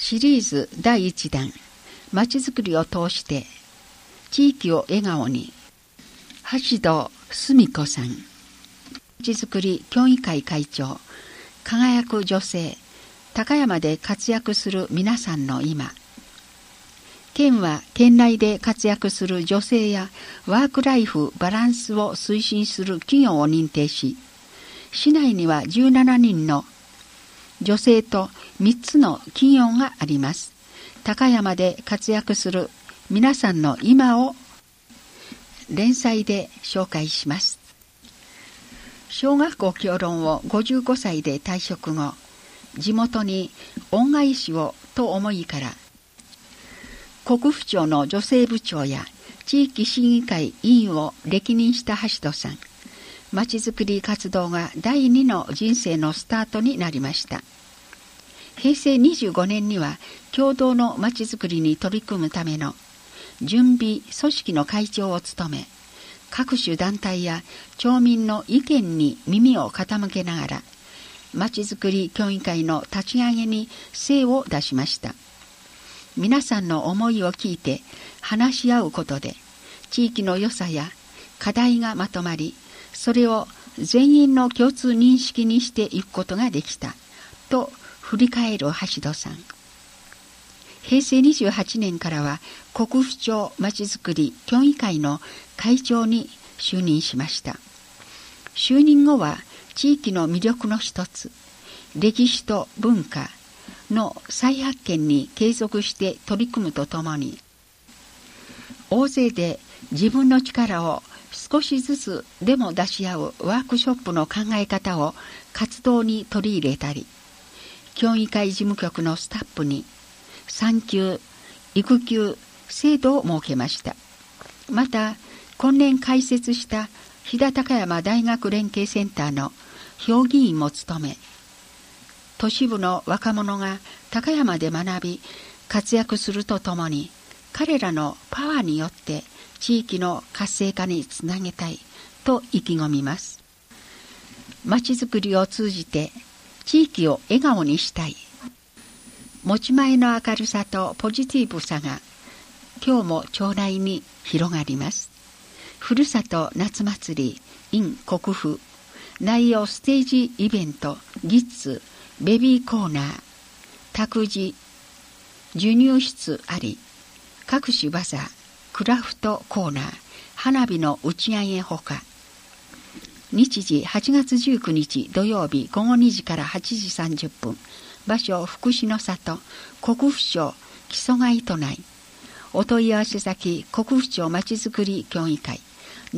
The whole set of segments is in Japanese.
シリーズ第1弾、まちづくりを通して地域を笑顔に、橋戸澄子さん、まちづくり協議会会長、輝く女性、高山で活躍する皆さんの今。県は県内で活躍する女性やワークライフバランスを推進する企業を認定し、市内には17人の女性と3つの企業があります。高山で活躍する皆さんの今を連載で紹介します。小学校教論を55歳で退職後、地元に恩返しをと思いから、国府庁の女性部長や地域審議会委員を歴任した橋戸さん。まちづくり活動が第2の人生のスタートになりました。平成25年には共同のまちづくりに取り組むための準備組織の会長を務め、各種団体や町民の意見に耳を傾けながら、まちづくり協議会の立ち上げに精を出しました。皆さんの思いを聞いて話し合うことで、地域の良さや課題がまとまり、それを全員の共通認識にしていくことができたと振り返る橋戸さん。平成28年からは国府町まちづくり協議会の会長に就任しました。就任後は地域の魅力の一つ、歴史と文化の再発見に継続して取り組むとともに、大勢で自分の力を少しずつでも出し合うワークショップの考え方を活動に取り入れたり、協議会事務局のスタッフに産休・育休制度を設けました。また、今年開設した飛騨高山大学連携センターの評議員も務め、都市部の若者が高山で学び活躍するとともに、彼らのパワーによって地域の活性化につなげたいと意気込みます。まちづくりを通じて地域を笑顔にしたい。持ち前の明るさとポジティブさが今日も町内に広がります。ふるさと夏祭り in 国府、内容ステージイベント、ギッズ、ベビーコーナー、託児、授乳室あり、各種バザー、クラフトコーナー、花火の打ち上げほか、日時8月19日土曜日午後2時から8時30分、場所福祉の里、国府町木曽街都内。お問い合わせ先、国府町まちづくり協議会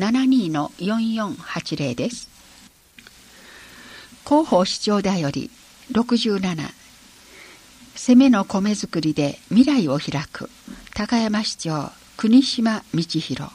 72-4480 です。広報市長だより67、攻めの米作りで未来を開く、高山市長国島道弘。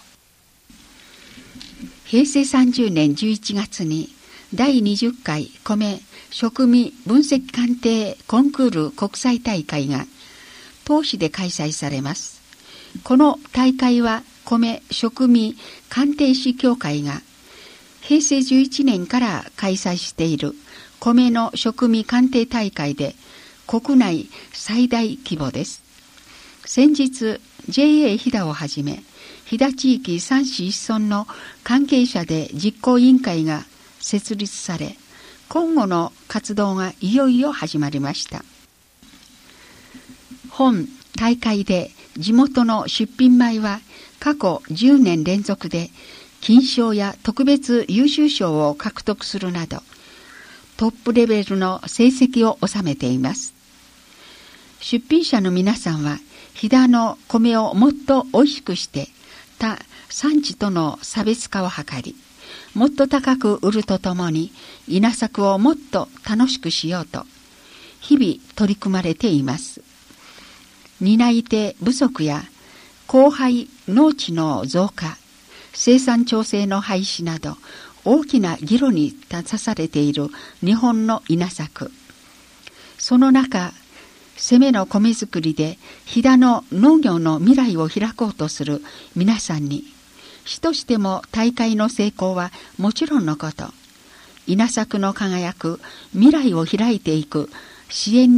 平成30年11月に第20回米食味分析鑑定コンクール国際大会が当市で開催されます。この大会は米食味鑑定士協会が平成11年から開催している米の食味鑑定大会で国内最大規模です。先日 JA 飛騨をはじめ飛騨地域3市1村の関係者で実行委員会が設立され、今後の活動がいよいよ始まりました。本大会で地元の出品米は過去10年連続で金賞や特別優秀賞を獲得するなどトップレベルの成績を収めています。出品者の皆さんは飛騨の米をもっと美味しくして他産地との差別化を図り、もっと高く売るとともに稲作をもっと楽しくしようと日々取り組まれています。担い手不足や荒廃農地の増加、生産調整の廃止など大きな議論に立たされている日本の稲作。その中、攻めの米作りで飛騨の農業の未来を開こうとする皆さんに、市としても大会の成功はもちろんのこと、稲作の輝く未来を開いていく支援に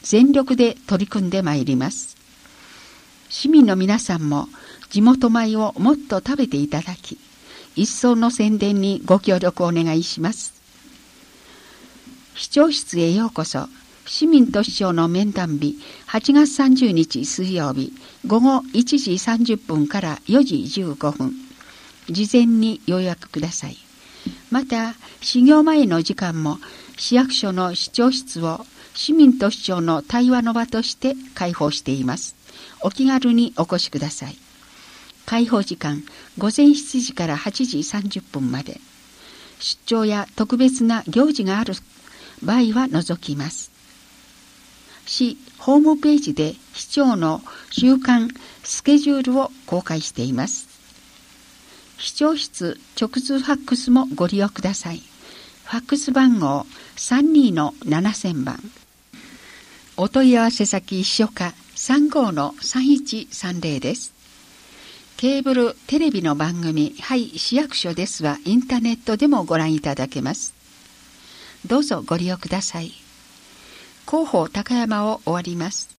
全力で取り組んでまいります。市民の皆さんも地元米をもっと食べていただき、一層の宣伝にご協力をお願いします。市長室へようこそ。市民と市長の面談日、8月30日水曜日、午後1時30分から4時15分。事前に予約ください。また、始業前の時間も市役所の市長室を市民と市長の対話の場として開放しています。お気軽にお越しください。開放時間、午前7時から8時30分まで。出張や特別な行事がある場合は除きます。市ホームページで市長の週間スケジュールを公開しています。市長室直通ファックスもご利用ください。ファックス番号 32-7000 番。お問い合わせ先秘書課 35-3130 です。ケーブルテレビの番組はい市役所ですはインターネットでもご覧いただけます。どうぞご利用ください。広報高山を終わります。